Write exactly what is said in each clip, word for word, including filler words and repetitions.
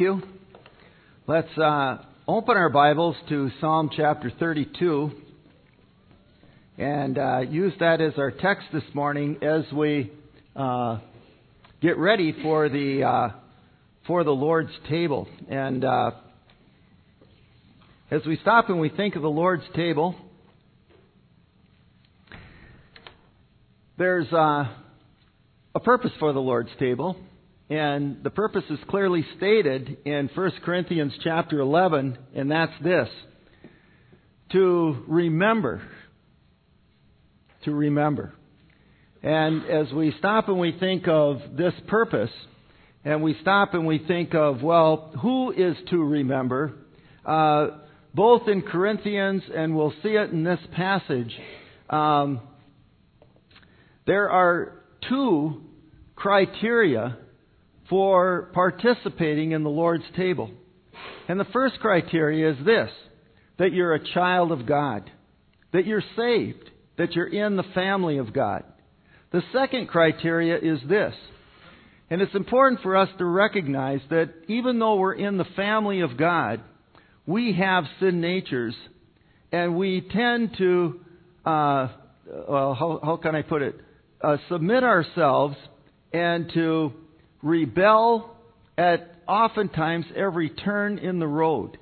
you. Let's uh, open our Bibles to Psalm chapter thirty-two and uh, use that as our text this morning as we uh, get ready for the uh, for the Lord's table. And uh, as we stop and we think of the Lord's table, there's uh, a purpose for the Lord's table. And the purpose is clearly stated in First Corinthians chapter eleven, and that's this: to remember. To remember. And as we stop and we think of this purpose, and we stop and we think of, well, who is to remember? Uh, both in Corinthians, and we'll see it in this passage, um, there are two criteria for participating in the Lord's table. And the first criteria is this: that you're a child of God, that you're saved, that you're in the family of God. The second criteria is this, and it's important for us to recognize that even though we're in the family of God, we have sin natures, and we tend to, uh, well, how, how can I put it, uh, submit ourselves and to rebel at oftentimes every turn in the road.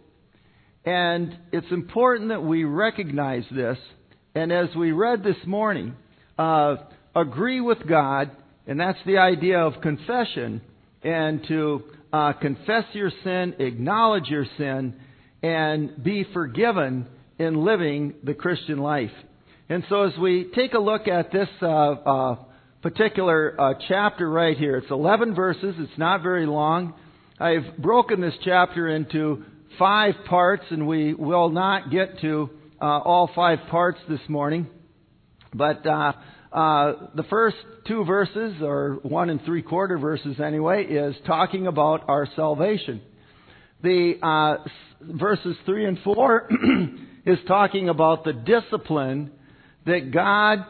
And it's important that we recognize this, and as we read this morning, uh, agree with God, and that's the idea of confession, and to uh, confess your sin, acknowledge your sin, and be forgiven in living the Christian life. And so as we take a look at this uh, uh particular uh, chapter right here. It's eleven verses. It's not very long. I've broken this chapter into five parts, and we will not get to uh, all five parts this morning. But uh, uh, the first two verses, or one and three quarter verses anyway, is talking about our salvation. The uh, verses three and four is talking about the discipline that God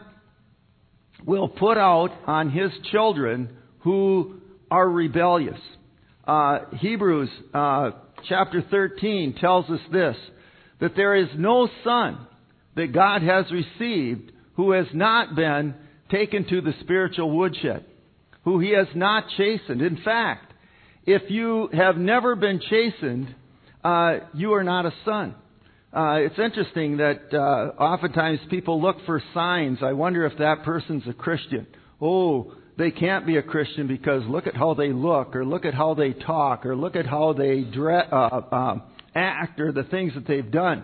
will put out on His children who are rebellious. Uh, Hebrews uh, chapter thirteen tells us this: that there is no son that God has received who has not been taken to the spiritual woodshed, who He has not chastened. In fact, if you have never been chastened, uh, you are not a son. Uh, it's interesting that uh, oftentimes people look for signs. I wonder if that person's a Christian. Oh, they can't be a Christian because look at how they look, or look at how they talk, or look at how they dre- uh, um, act, or the things that they've done.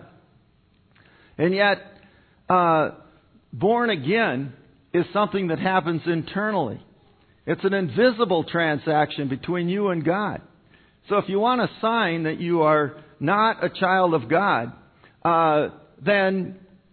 And yet, uh, born again is something that happens internally. It's an invisible transaction between you and God. So if you want a sign that you are not a child of God, Uh, then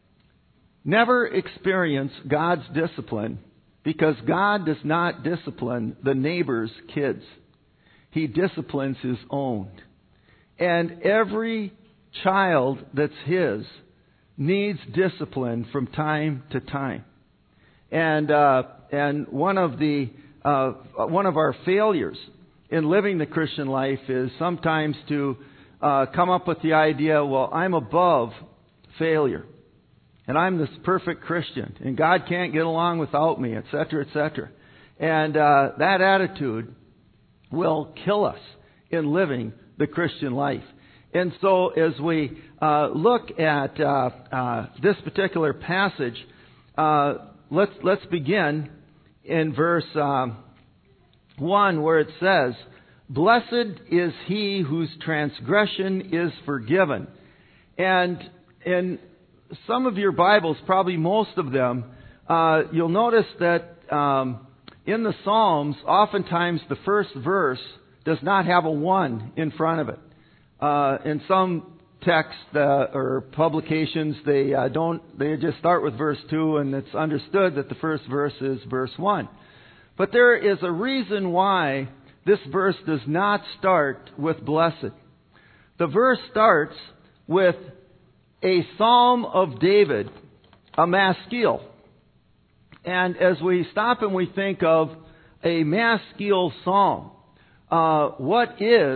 never experience God's discipline, because God does not discipline the neighbor's kids. He disciplines His own. And every child that's His needs discipline from time to time. And uh, and one of the uh, one of our failures in living the Christian life is sometimes to Uh, come up with the idea, well, I'm above failure, and I'm this perfect Christian, and God can't get along without me, et cetera, et cetera. And uh, that attitude will kill us in living the Christian life. And so as we uh, look at uh, uh, this particular passage, uh, let's let's begin in verse um, one, where it says, "Blessed is he whose transgression is forgiven." And in some of your Bibles, probably most of them, uh, you'll notice that um, in the Psalms, oftentimes the first verse does not have a one in front of it. Uh, in some texts uh, or publications, they uh, don't. They just start with verse two, and it's understood that the first verse is verse one. But there is a reason why this verse does not start with blessed. The verse starts with a psalm of David, a maskil. And as we stop and we think of a maskil psalm, uh, what is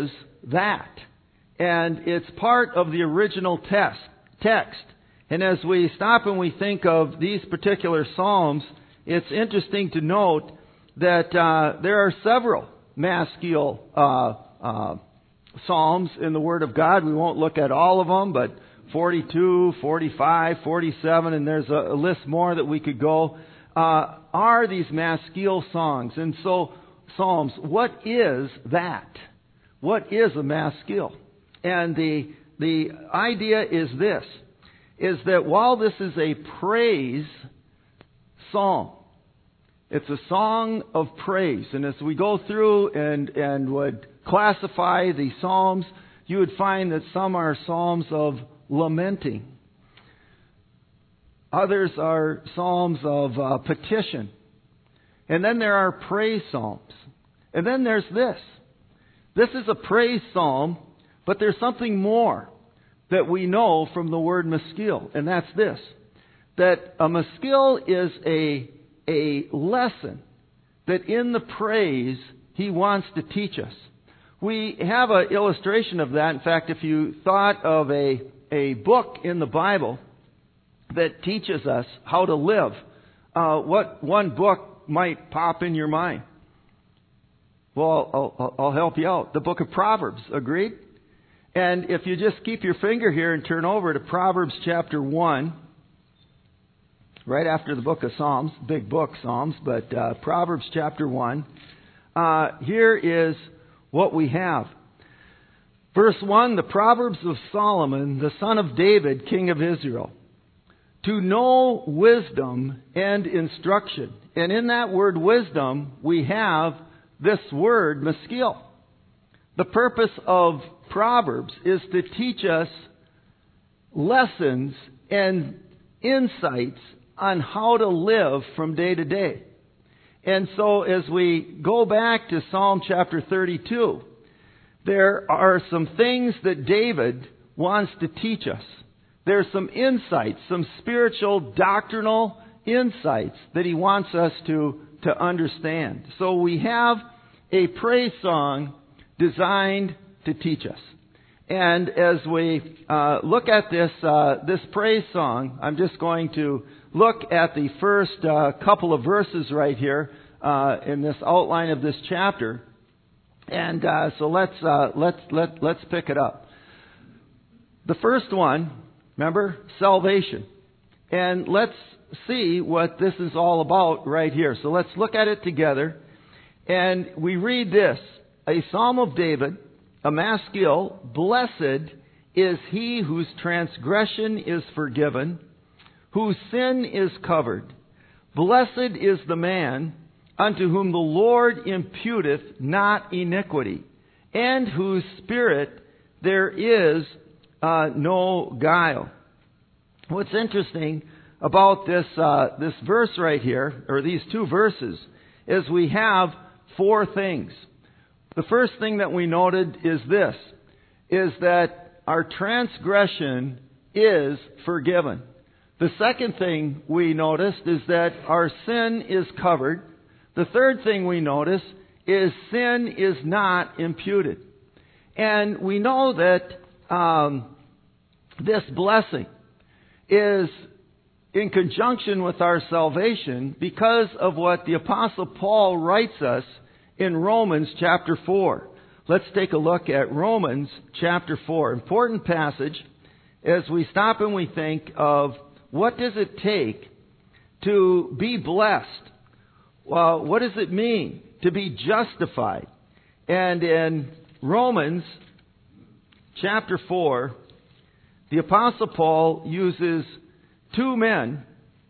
that? And it's part of the original text. text. And as we stop and we think of these particular Psalms, it's interesting to note that uh, there are several maskil uh, uh, Psalms in the Word of God. We won't look at all of them, but forty-two, forty-five, forty-seven, and there's a, a list more that we could go, uh, are these maskil songs. And so, Psalms, what is that? What is a maskil? And the the idea is this, is that while this is a praise song, it's a song of praise. And as we go through and, and would classify the Psalms, you would find that some are Psalms of lamenting. Others are Psalms of uh, petition. And then there are praise Psalms. And then there's this. This is a praise Psalm, but there's something more that we know from the word maskil, and that's this. That a maskil is a, a lesson that in the praise he wants to teach us. We have an illustration of that. In fact, if you thought of a, a book in the Bible that teaches us how to live, uh, what one book might pop in your mind? Well, I'll, I'll, I'll help you out. The book of Proverbs, agreed? And if you just keep your finger here and turn over to Proverbs chapter one, right after the book of Psalms, big book, Psalms, but uh, Proverbs chapter one, uh, here is what we have. Verse one, the Proverbs of Solomon, the son of David, king of Israel. To know wisdom and instruction. And in that word wisdom, we have this word, maskil. The purpose of Proverbs is to teach us lessons and insights on how to live from day to day. And so as we go back to Psalm chapter thirty-two, there are some things that David wants to teach us. There's some insights, some spiritual, doctrinal insights that he wants us to, to understand. So we have a praise song designed to teach us. And as we uh, look at this uh, this praise song, I'm just going to look at the first uh, couple of verses right here uh, in this outline of this chapter. And uh, so let's uh, let's let let's pick it up. The first one, remember, salvation. And let's see what this is all about right here. So let's look at it together. And we read this, a Psalm of David, a maskil, blessed is he whose transgression is forgiven, whose sin is covered. Blessed is the man unto whom the Lord imputeth not iniquity, and whose spirit there is uh, no guile. What's interesting about this uh, this verse right here, or these two verses, is we have four things. The first thing that we noted is this, is that our transgression is forgiven. The second thing we noticed is that our sin is covered. The third thing we notice is sin is not imputed. And we know that um, this blessing is in conjunction with our salvation because of what the Apostle Paul writes us in Romans chapter four. Let's take a look at Romans chapter four. Important passage as we stop and we think of what does it take to be blessed? Well, what does it mean to be justified? And in Romans chapter four, the Apostle Paul uses two men,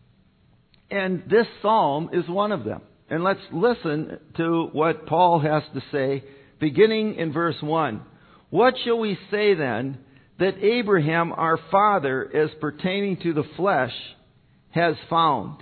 and this psalm is one of them. And let's listen to what Paul has to say, beginning in verse one. What shall we say then that Abraham our father, as pertaining to the flesh, has found?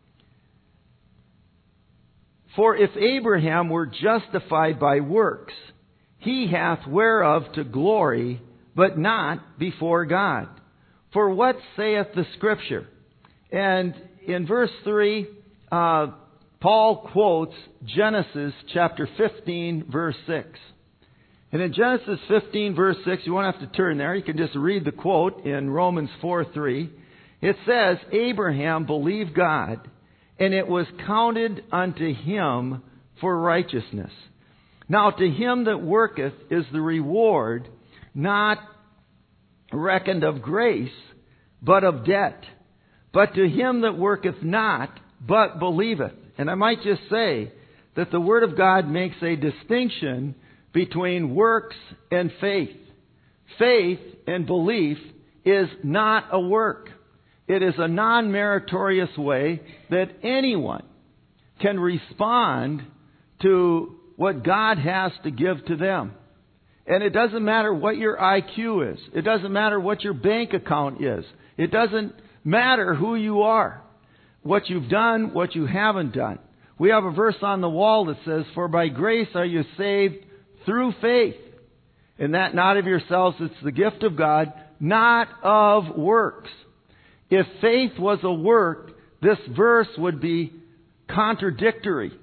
For if Abraham were justified by works, he hath whereof to glory, but not before God. For what saith the Scripture? And in verse three, uh, Paul quotes Genesis chapter fifteen, verse six. And in Genesis fifteen, verse six, you won't have to turn there. You can just read the quote in Romans four three. It says, Abraham believed God, and it was counted unto him for righteousness. Now to him that worketh is the reward not reckoned of grace, but of debt. But to him that worketh not, but believeth. And I might just say that the Word of God makes a distinction between works and faith. Faith and belief is not a work. It is a non-meritorious way that anyone can respond to what God has to give to them. And it doesn't matter what your I Q is. It doesn't matter what your bank account is. It doesn't matter who you are, what you've done, what you haven't done. We have a verse on the wall that says, For by grace are you saved through faith. And that not of yourselves, it's the gift of God, not of works. If faith was a work, this verse would be contradictory.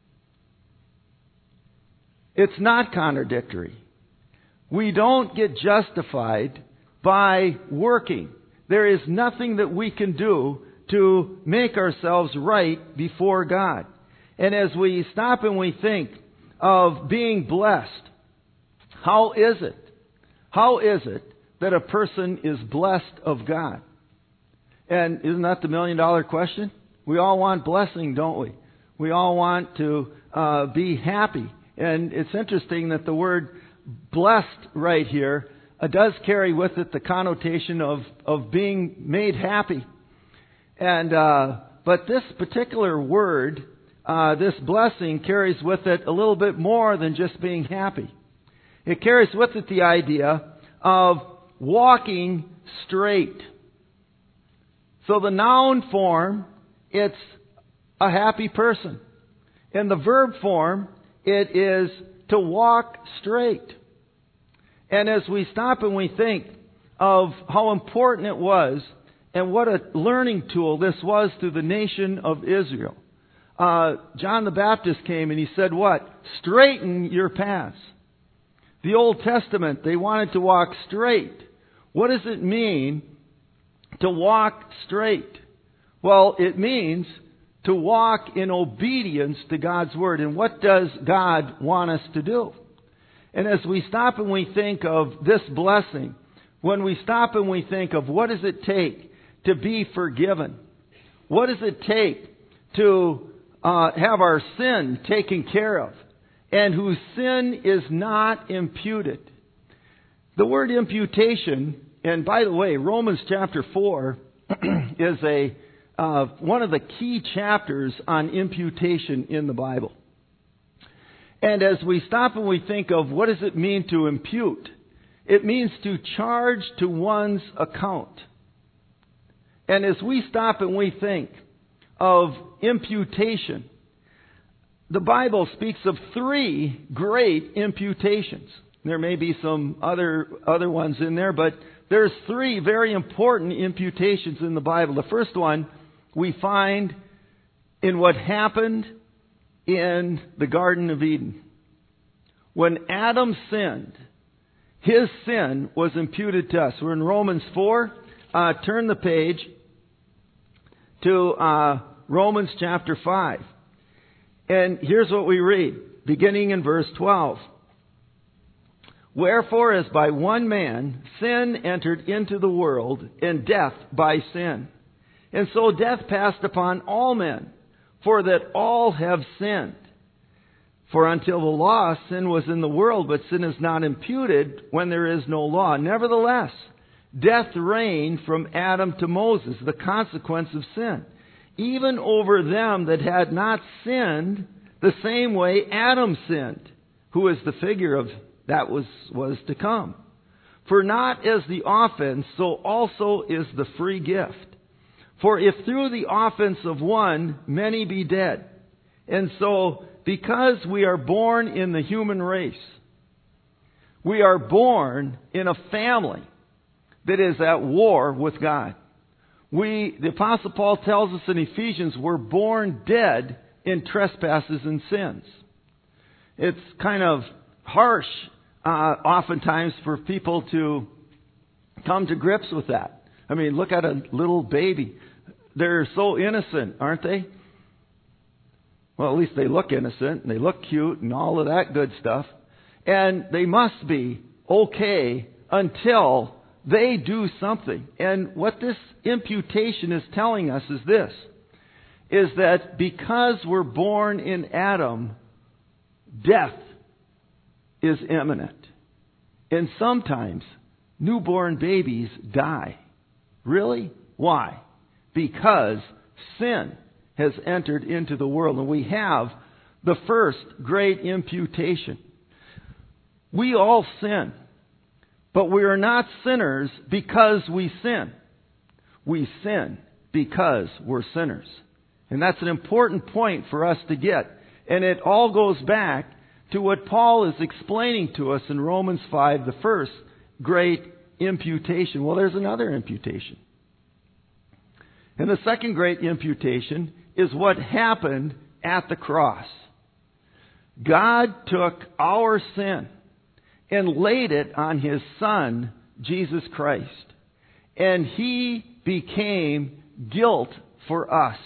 It's not contradictory. We don't get justified by working. There is nothing that we can do to make ourselves right before God. And as we stop and we think of being blessed, how is it? How is it that a person is blessed of God? And isn't that the million dollar question? We all want blessing, don't we? We all want to uh, be happy. And it's interesting that the word blessed right here uh, does carry with it the connotation of, of being made happy. And uh, but this particular word, uh, this blessing, carries with it a little bit more than just being happy. It carries with it the idea of walking straight. So the noun form, it's a happy person. In the verb form, it is to walk straight. And as we stop and we think of how important it was and what a learning tool this was to the nation of Israel. Uh, John the Baptist came and he said what? Straighten your paths. The Old Testament, they wanted to walk straight. What does it mean to walk straight? Well, it means to walk in obedience to God's Word. And what does God want us to do? And as we stop and we think of this blessing, when we stop and we think of what does it take to be forgiven? What does it take to uh, have our sin taken care of? And whose sin is not imputed. The word imputation, and by the way, Romans chapter four is a uh, one of the key chapters on imputation in the Bible. And as we stop and we think of what does it mean to impute, it means to charge to one's account. And as we stop and we think of imputation, the Bible speaks of three great imputations. There may be some other other ones in there, but there's three very important imputations in the Bible. The first one we find in what happened in the Garden of Eden. When Adam sinned, his sin was imputed to us. We're in Romans four. Uh, turn the page to uh, Romans chapter five. And here's what we read, beginning in verse twelve. Wherefore, as by one man sin entered into the world, and death by sin. And so death passed upon all men, for that all have sinned. For until the law, sin was in the world, but sin is not imputed when there is no law. Nevertheless, death reigned from Adam to Moses, the consequence of sin, even over them that had not sinned, the same way Adam sinned, who is the figure of that was, was to come. For not as the offense, so also is the free gift. For if through the offense of one many be dead, and so because we are born in the human race, we are born in a family that is at war with God. We, the Apostle Paul tells us in Ephesians, we're born dead in trespasses and sins. It's kind of harsh uh, oftentimes for people to come to grips with that. I mean, look at a little baby. They're so innocent, aren't they? Well, at least they look innocent, and they look cute, and all of that good stuff. And they must be okay until they do something. And what this imputation is telling us is this, is that because we're born in Adam, death is imminent. And sometimes newborn babies die. Really? Why? Because sin has entered into the world, and we have the first great imputation. We all sin, but we are not sinners because we sin. We sin because we're sinners. And that's an important point for us to get. And it all goes back to what Paul is explaining to us in Romans five, the first great imputation. Well, there's another imputation. And the second great imputation is what happened at the cross. God took our sin and laid it on His Son, Jesus Christ. And He became guilt for us.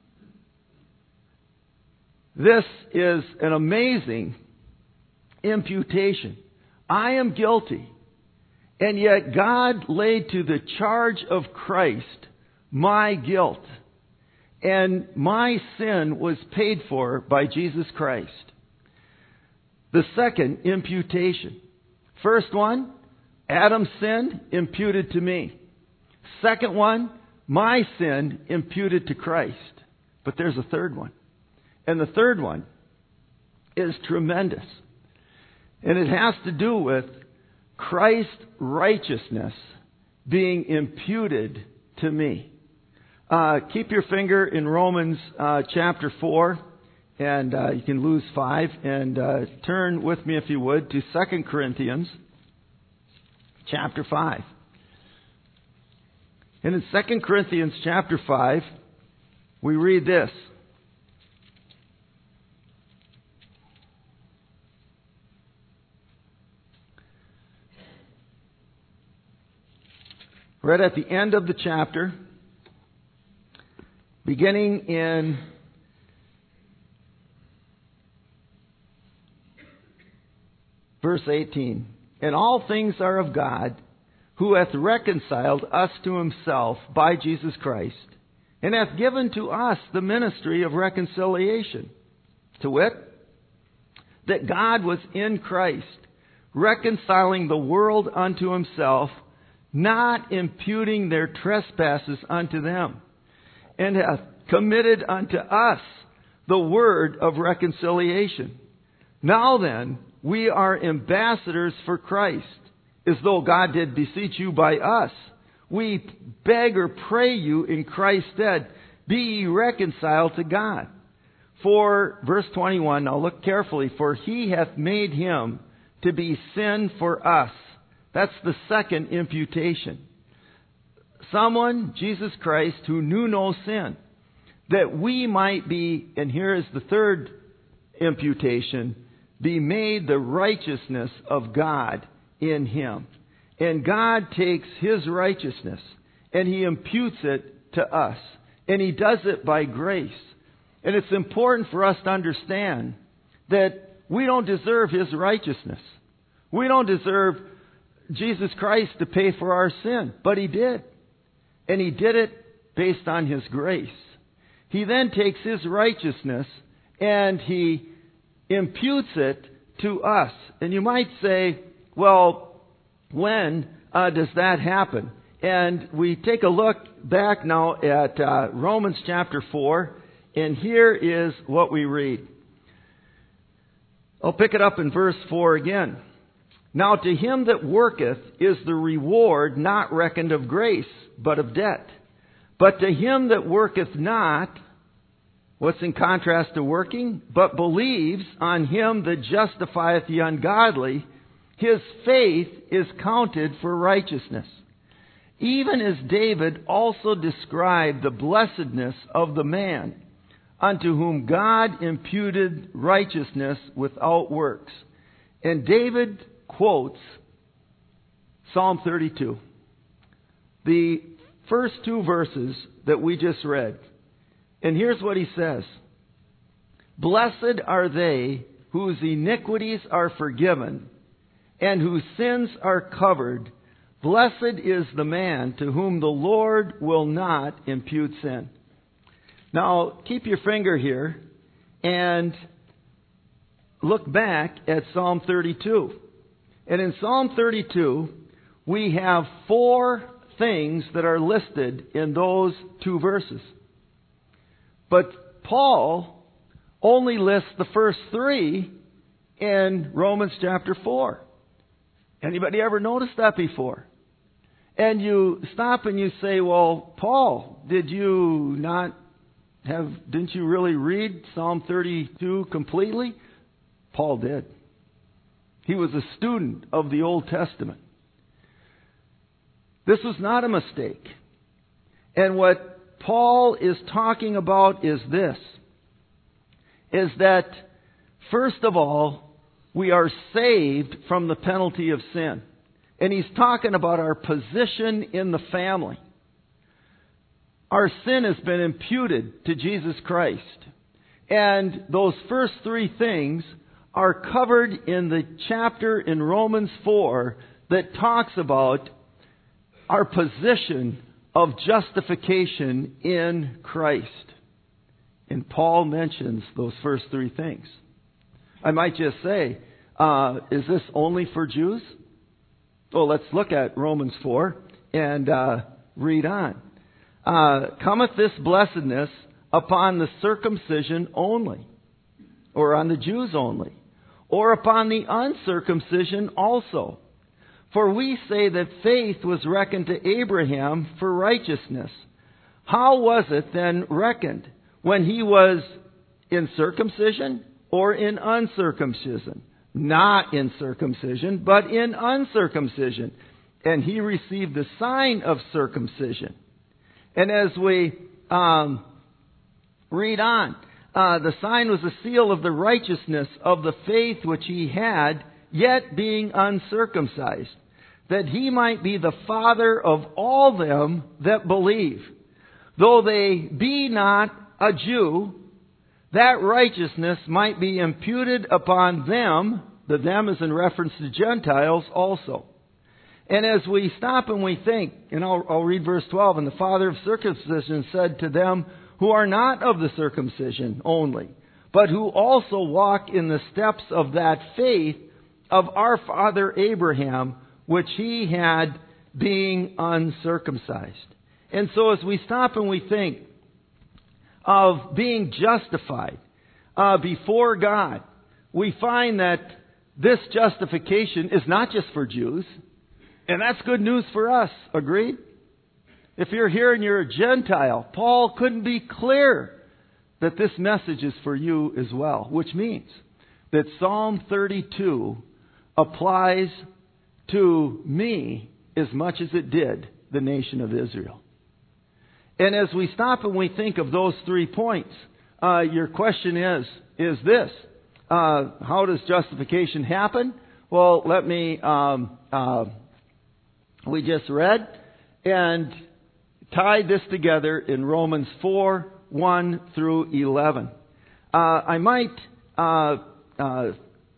This is an amazing imputation. I am guilty, and yet God laid to the charge of Christ my guilt. And my sin was paid for by Jesus Christ. The second imputation. First one, Adam's sin imputed to me. Second one, my sin imputed to Christ. But there's a third one. And the third one is tremendous. And it has to do with Christ's righteousness being imputed to me. Uh, keep your finger in Romans uh, chapter four, and uh, you can lose five, and uh, turn with me, if you would, to Second Corinthians chapter five. And in Second Corinthians chapter five, we read this. Right at the end of the chapter, beginning in verse eighteen. And all things are of God, who hath reconciled us to Himself by Jesus Christ, and hath given to us the ministry of reconciliation, to wit, that God was in Christ, reconciling the world unto Himself, not imputing their trespasses unto them, and hath committed unto us the word of reconciliation. Now then, we are ambassadors for Christ, as though God did beseech you by us. We beg or pray you in Christ's stead, be ye reconciled to God. For, verse twenty-one, now look carefully, for He hath made Him to be sin for us. That's the second imputation. Someone, Jesus Christ, who knew no sin, that we might be, and here is the third imputation, be made the righteousness of God in Him. And God takes His righteousness and He imputes it to us. And He does it by grace. And it's important for us to understand that we don't deserve His righteousness. We don't deserve Jesus Christ to pay for our sin, but He did. And He did it based on His grace. He then takes His righteousness and He imputes it to us. And you might say, well, when uh, does that happen? And we take a look back now at uh, Romans chapter four, and here is what we read. I'll pick it up in verse four again. Now to him that worketh is the reward not reckoned of grace, but of debt. But to him that worketh not, what's in contrast to working? But believes on Him that justifieth the ungodly, his faith is counted for righteousness. Even as David also described the blessedness of the man, unto whom God imputed righteousness without works. And David quotes Psalm thirty-two. The first two verses that we just read. And here's what he says. Blessed are they whose iniquities are forgiven and whose sins are covered. Blessed is the man to whom the Lord will not impute sin. Now, keep your finger here and look back at Psalm thirty-two. And in Psalm thirty-two, we have four things that are listed in those two verses. But Paul only lists the first three in Romans chapter four. Anybody ever noticed that before? And you stop and you say, well, Paul, did you not have, didn't you really read Psalm thirty-two completely? Paul did. He was a student of the Old Testament. This was not a mistake. And what Paul is talking about is this, is that, first of all, we are saved from the penalty of sin. And he's talking about our position in the family. Our sin has been imputed to Jesus Christ. And those first three things are covered in the chapter in Romans four that talks about our position of justification in Christ. And Paul mentions those first three things. I might just say, uh, is this only for Jews? Well, let's look at Romans four and uh, read on. Uh, cometh this blessedness upon the circumcision only, or on the Jews only, or upon the uncircumcision also? For we say that faith was reckoned to Abraham for righteousness. How was it then reckoned? When he was in circumcision or in uncircumcision? Not in circumcision, but in uncircumcision. And he received the sign of circumcision. And as we um, read on, uh, the sign was a seal of the righteousness of the faith which he had, yet being uncircumcised, that he might be the father of all them that believe. Though they be not a Jew, that righteousness might be imputed upon them. The them is in reference to Gentiles also. And as we stop and we think, and I'll, I'll read verse twelve, and the father of circumcision said to them who are not of the circumcision only, but who also walk in the steps of that faith of our father Abraham, which he had being uncircumcised. And so as we stop and we think of being justified uh, before God, we find that this justification is not just for Jews, and that's good news for us. Agreed? If you're here and you're a Gentile, Paul couldn't be clearer that this message is for you as well, which means that Psalm thirty-two applies to me as much as it did the nation of Israel. And as we stop and we think of those three points, uh, your question is, is this, uh, how does justification happen? Well, let me, um, uh, we just read and tied this together in Romans four, one through eleven. Uh, I might uh, uh,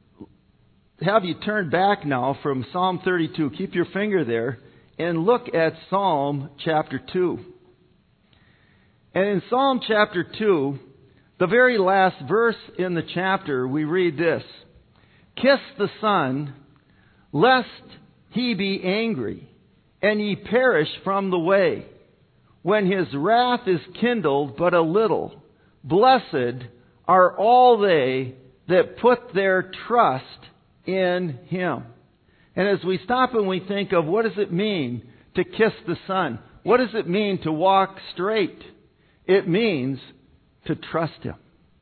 have you turn back now from Psalm thirty-two. Keep your finger there and look at Psalm chapter two. And in Psalm chapter two, the very last verse in the chapter, we read this. Kiss the Son, lest he be angry, and ye perish from the way. When his wrath is kindled but a little, blessed are all they that put their trust in him. And as we stop and we think of what does it mean to kiss the Son? What does it mean to walk straight? It means to trust him.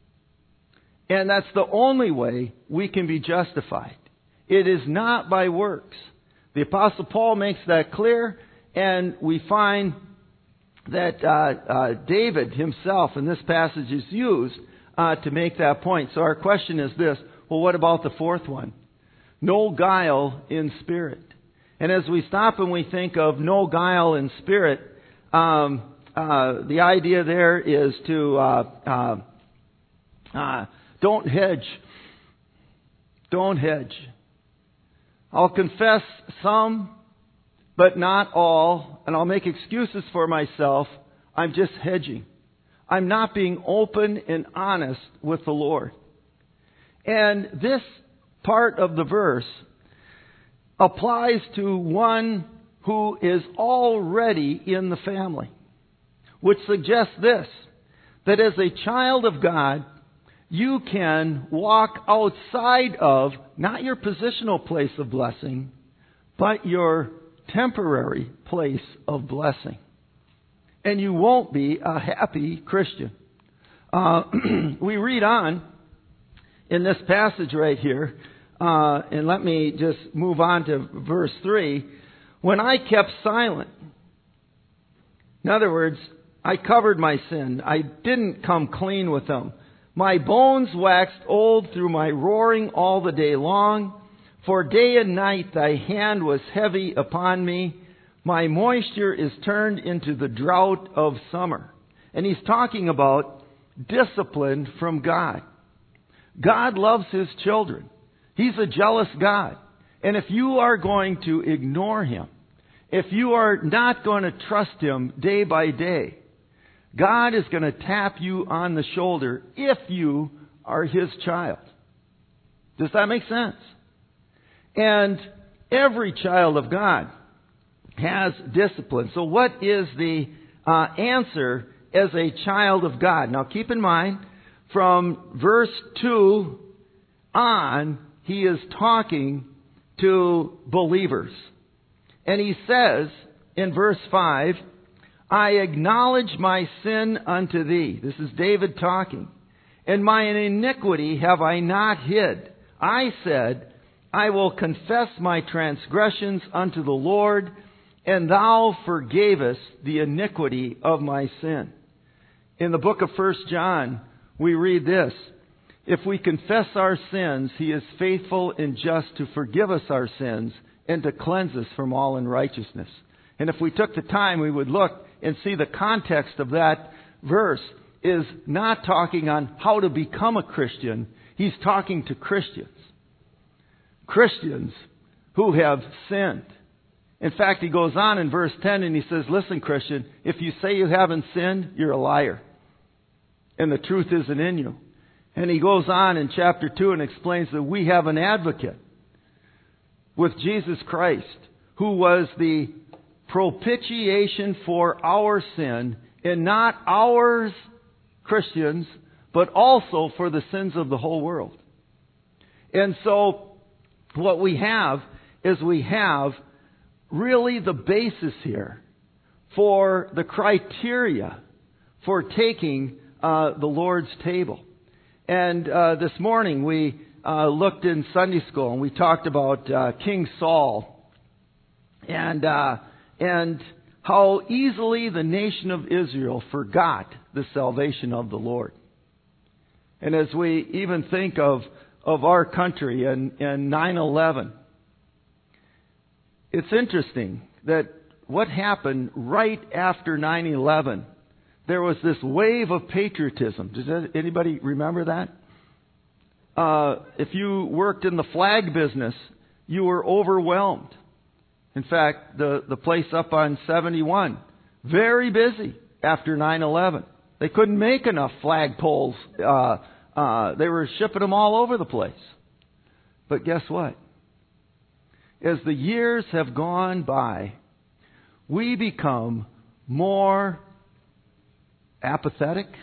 And that's the only way we can be justified. It is not by works. The Apostle Paul makes that clear, and we find that uh, uh, David himself in this passage is used uh, to make that point. So our question is this, well, what about the fourth one? no guile in spirit. And as we stop and we think of no guile in spirit, um, uh, the idea there is to uh, uh, uh, don't hedge. Don't hedge. I'll confess some, but not all, and I'll make excuses for myself. I'm just hedging. I'm not being open and honest with the Lord. And this part of the verse applies to one who is already in the family, which suggests this, that as a child of God, you can walk outside of not your positional place of blessing, but your temporary place of blessing. And you won't be a happy Christian. Uh, we read on in this passage right here, uh, and let me just move on to verse three. When I kept silent, in other words, I covered my sin. I didn't come clean with them. My bones waxed old through my roaring all the day long. For day and night thy hand was heavy upon me. My moisture is turned into the drought of summer. And he's talking about discipline from God. God loves His children. He's a jealous God. And if you are going to ignore Him, if you are not going to trust Him day by day, God is going to tap you on the shoulder if you are His child. Does that make sense? And every child of God has discipline. So what is the uh, answer as a child of God? Now keep in mind, from verse two on, he is talking to believers. And he says in verse five, I acknowledge my sin unto thee. This is David talking. And my iniquity have I not hid. I said, I will confess my transgressions unto the Lord, and thou forgavest the iniquity of my sin. In the book of First John, we read this, if we confess our sins, He is faithful and just to forgive us our sins and to cleanse us from all unrighteousness. And if we took the time, we would look and see the context of that verse is not talking on how to become a Christian. He's talking to Christians. Christians who have sinned. In fact, he goes on in verse ten and he says, listen, Christian, if you say you haven't sinned, you're a liar. And the truth isn't in you. And he goes on in chapter two and explains that we have an advocate with Jesus Christ, who was the propitiation for our sin, and not ours, Christians, but also for the sins of the whole world. And so what we have is we have really the basis here for the criteria for taking uh, the Lord's table. And uh, this morning we uh, looked in Sunday school and we talked about uh, King Saul and uh, and how easily the nation of Israel forgot the salvation of the Lord. And as we even think of, of our country and, and nine eleven, it's interesting that what happened right after nine eleven, there was this wave of patriotism. Does anybody remember that? Uh, if you worked in the flag business, you were overwhelmed. In fact, the, the place up on seventy-one, very busy after nine eleven. They couldn't make enough flagpoles. Uh, uh, they were shipping them all over the place. But guess what? As the years have gone by, we become more apathetic.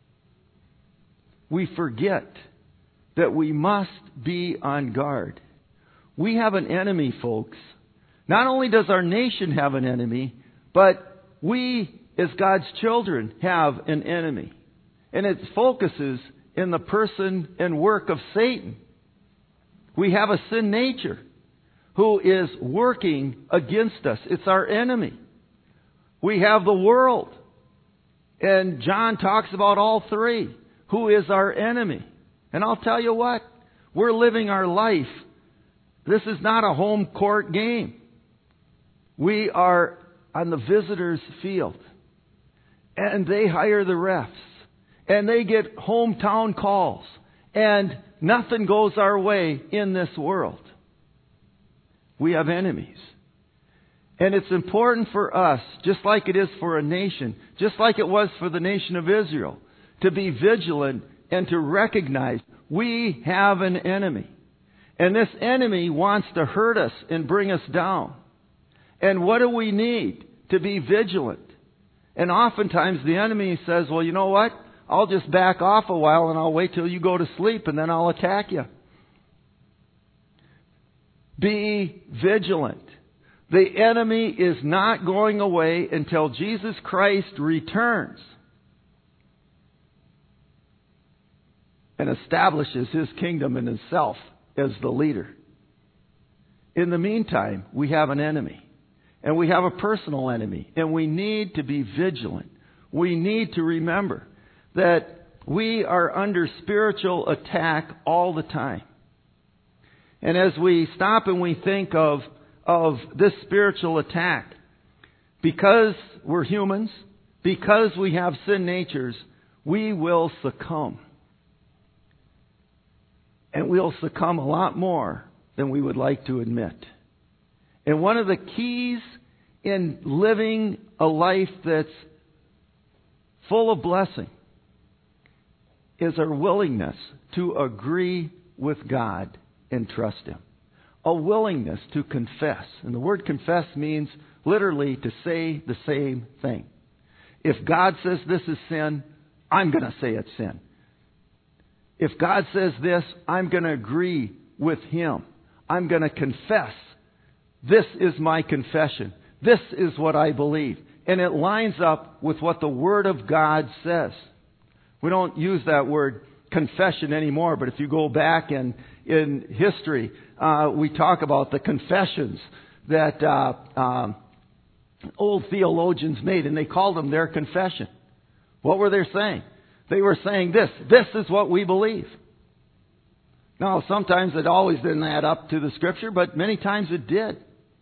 We forget that we must be on guard. We have an enemy, folks. Not only does our nation have an enemy, but we, as God's children, have an enemy. And it focuses in the person and work of Satan. We have a sin nature who is working against us. It's our enemy. We have the world. And John talks about all three. Who is our enemy? And I'll tell you what, we're living our life This is not a home court game. We are on the visitors' field. And they hire the refs. And they get hometown calls. And nothing goes our way in this world. We have enemies. And it's important for us, just like it is for a nation, just like it was for the nation of Israel, to be vigilant and to recognize we have an enemy. And this enemy wants to hurt us and bring us down. And what do we need? To be vigilant. And oftentimes the enemy says, well, you know what? I'll just back off a while and I'll wait till you go to sleep and then I'll attack you. Be vigilant. The enemy is not going away until Jesus Christ returns and establishes His kingdom in Himself as the leader. In the meantime, we have an enemy. And we have a personal enemy. And we need to be vigilant. We need to remember that we are under spiritual attack all the time. And as we stop and we think of, of this spiritual attack, because we're humans, because we have sin natures, we will succumb. And we'll succumb a lot more than we would like to admit. And one of the keys in living a life that's full of blessing is our willingness to agree with God and trust Him. A willingness to confess. And the word confess means literally to say the same thing. If God says this is sin, I'm going to say it's sin. If God says this, I'm going to agree with Him. I'm going to confess. This is my confession. This is what I believe. And it lines up with what the Word of God says. We don't use that word confession anymore, but if you go back in, in history, uh, we talk about the confessions that uh, um, old theologians made, and they called them their confession. What were they saying? They were saying this, this is what we believe. Now, sometimes it always didn't add up to the Scripture, but many times it did.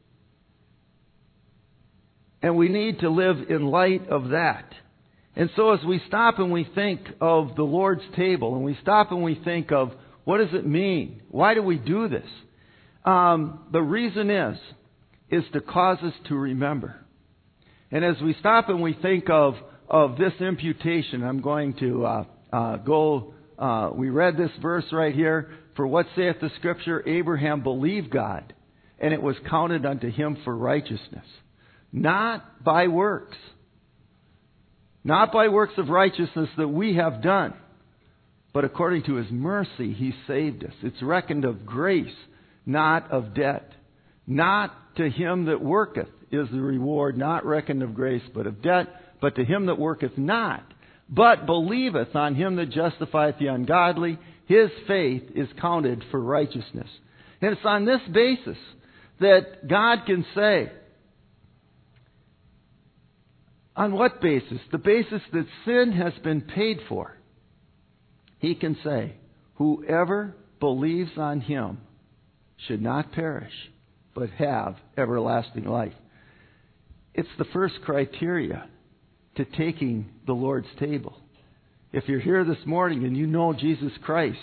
And we need to live in light of that. And so as we stop and we think of the Lord's table, and we stop and we think of what does it mean? Why do we do this? Um, the reason is, is to cause us to remember. And as we stop and we think of, of this imputation, I'm going to uh, uh, go, uh, we read this verse right here. For what saith the Scripture? Abraham believed God, and it was counted unto him for righteousness. Not by works. Not by works of righteousness that we have done, but according to His mercy He saved us. It's reckoned of grace, not of debt. Not to him that worketh is the reward, not reckoned of grace, but of debt. But to him that worketh not, but believeth on Him that justifieth the ungodly, his faith is counted for righteousness. And it's on this basis that God can say, on what basis? The basis that sin has been paid for. He can say, whoever believes on Him should not perish, but have everlasting life. It's the first criteria to taking the Lord's table. If you're here this morning and you know Jesus Christ,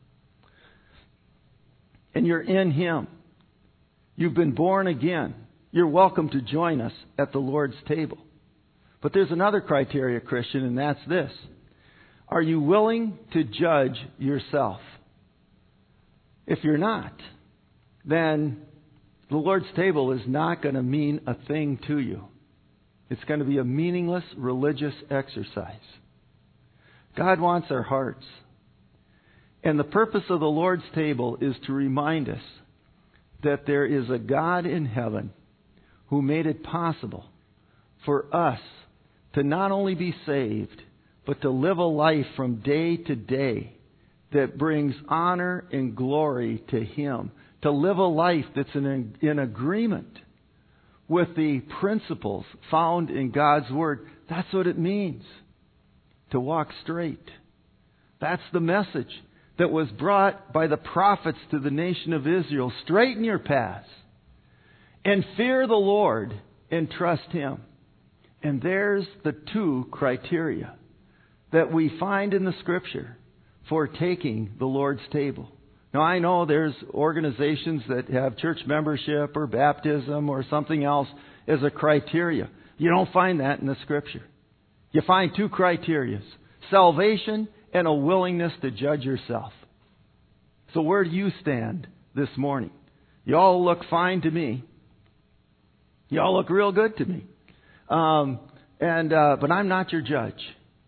and you're in Him, you've been born again, you're welcome to join us at the Lord's table. But there's another criteria, Christian, and that's this. Are you willing to judge yourself? If you're not, then the Lord's table is not going to mean a thing to you. It's going to be a meaningless religious exercise. God wants our hearts. And the purpose of the Lord's table is to remind us that there is a God in heaven who made it possible for us to not only be saved, but to live a life from day to day that brings honor and glory to Him. To live a life that's in, in agreement with the principles found in God's Word. That's what it means to walk straight. That's the message that was brought by the prophets to the nation of Israel. Straighten your paths and fear the Lord and trust Him. And there's the two criteria that we find in the Scripture for taking the Lord's table. Now, I know there's organizations that have church membership or baptism or something else as a criteria. You don't find that in the Scripture. You find two criteria: salvation and a willingness to judge yourself. So where do you stand this morning? You all look fine to me. You all look real good to me. Um, and uh, but I'm not your judge.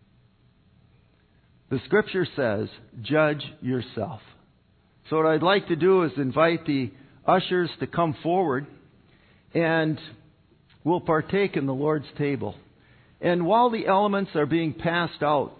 The Scripture says, judge yourself. So what I'd like to do is invite the ushers to come forward, and we'll partake in the Lord's table. And while the elements are being passed out,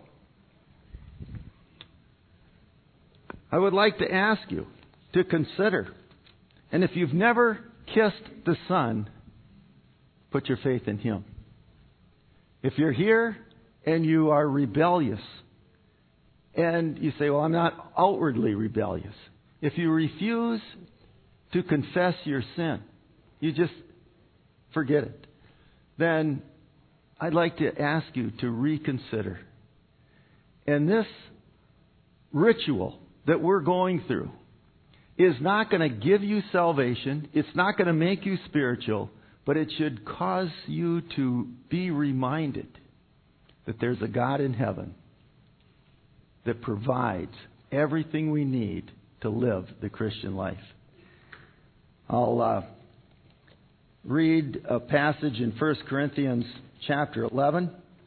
I would like to ask you to consider, and if you've never kissed the Son, put your faith in Him. If you're here and you are rebellious, and you say, well, I'm not outwardly rebellious. If you refuse to confess your sin, you just forget it, then I'd like to ask you to reconsider. And this ritual that we're going through is not going to give you salvation. It's not going to make you spiritual, but it should cause you to be reminded that there's a God in heaven that provides everything we need to live the Christian life. I'll uh, read a passage in First Corinthians chapter eleven.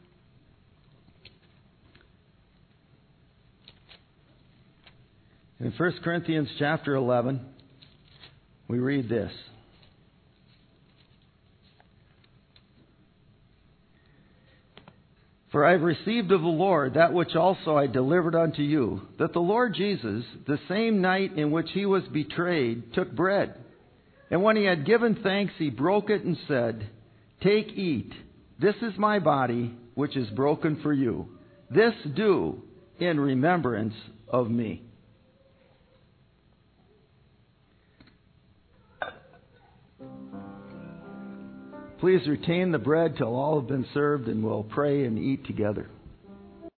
In First Corinthians chapter eleven, we read this. For I have received of the Lord that which also I delivered unto you, that the Lord Jesus, the same night in which He was betrayed, took bread. And when He had given thanks, He broke it and said, Take, eat. This is my body, which is broken for you. This do in remembrance of me. Please retain the bread till all have been served, and we'll pray and eat together.